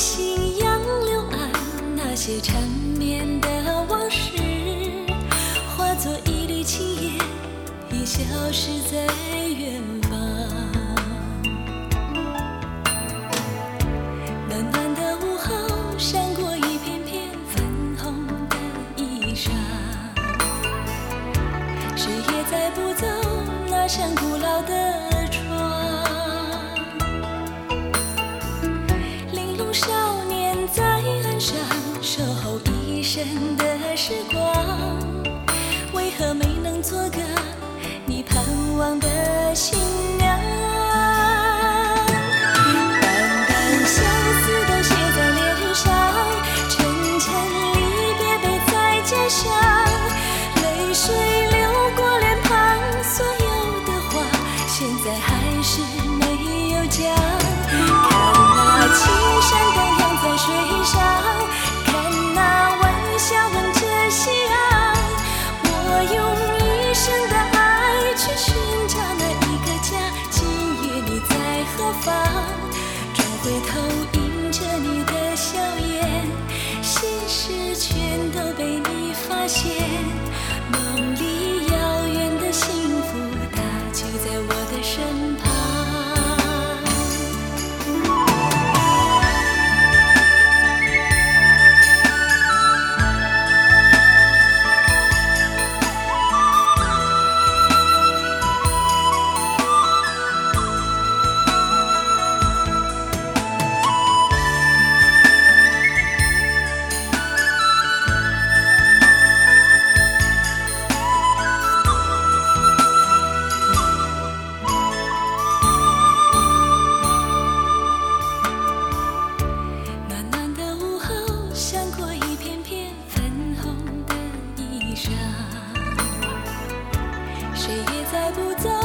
夕阳柳岸，那些缠绵的往事，化作一缕青烟，已消失在远方。暖暖的午后，闪过一片片粉红的衣裳，谁也载不走那扇古老的窗。玲珑少年在岸上守候一生的时光，为何没能做个你盼望的新娘？淡淡相思都写在脸上，沉沉离别背在肩上，泪水流过脸庞，所有的话现在还是没有讲。看那青山荡漾在水上，看那晚霞吻着夕阳，我用一生的爱去寻找那一个家。今夜你在何方？转回头迎着你的笑颜，心事全都被你发现。梦里遥远的幸福，它就在我的身旁。暖暖的午后，闪过一片片粉红的衣裳，谁也载不走